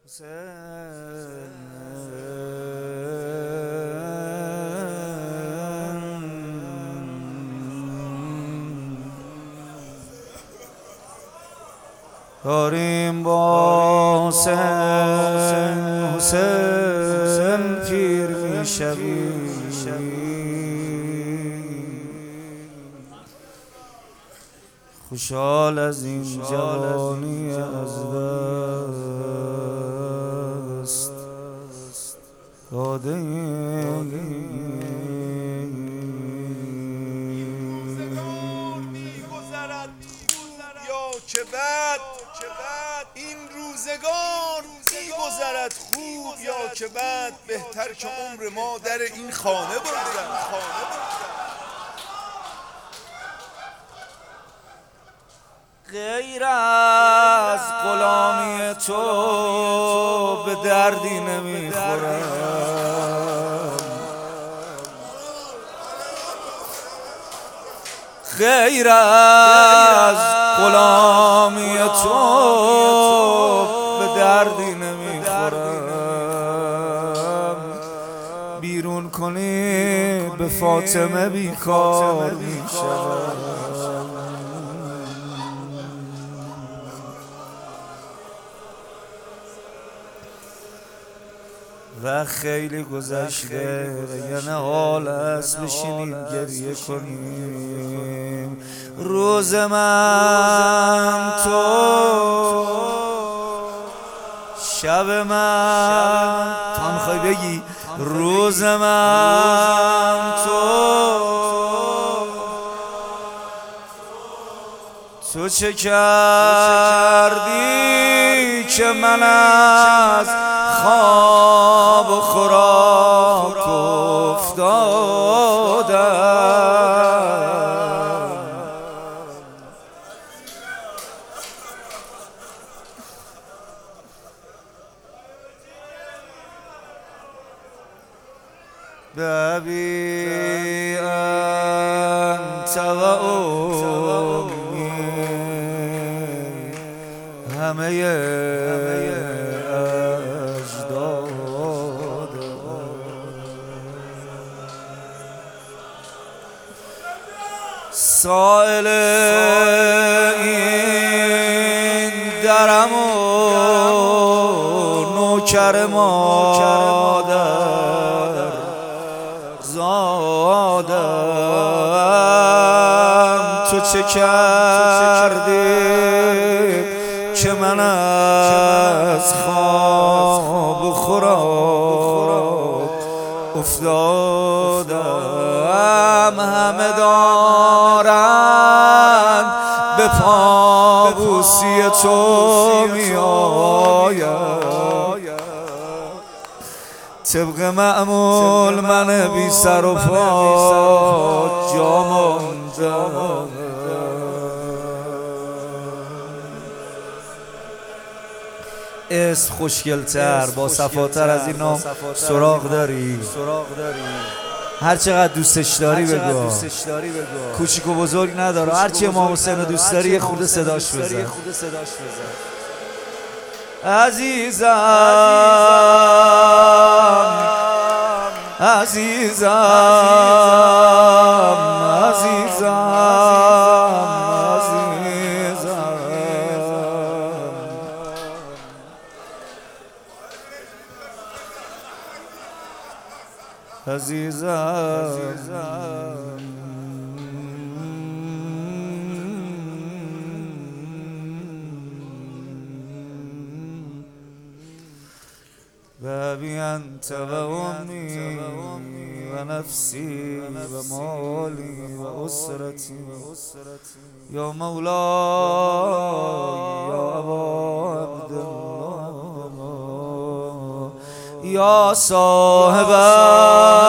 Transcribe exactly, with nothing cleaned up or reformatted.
داریم با حسین حسین پیر میشویم، خوشحال از این جوانی از دست داده ایم. که بعد این روزگار می‌گذرد خوب یا که بعد بهتر که عمر ما در این خانه بگذرد. غیر از غلامی تو به دردی نمیخورم، غیر از غلامی تو به دردی نمیخورم. بیرون کنی به فاطمه بیکار میشم. و خیلی گذشته یعنی حال است بشینیم گریه کنیم. روز من تو شب من تو هم میخوای بگی روز من تو تو چه کردی که من از خواب و خوراک افتادم. ببی انت و امی همه اجداد سائل این درم و نوکر مادر زادم. تو چه کردی که من از خواب و خوراک افتادم. همه دارند به پابوسی تو می آید، طبق معمول من بی سر و پا جا ماندم. اسم خوشگل‌تر با صفاتر از این نام سراغ داری؟ هر چقدر دوستش داری بگو، کوچیک و بزرگ نداره. هرچی امام حسین دوست داری یه خورده صداش بزن. عزیزم عزیزم عزیزم عزیزم بابی انت و امی و نفسی و مالی و اسرتی یا مولا یا ابا عبدالله یا صاحب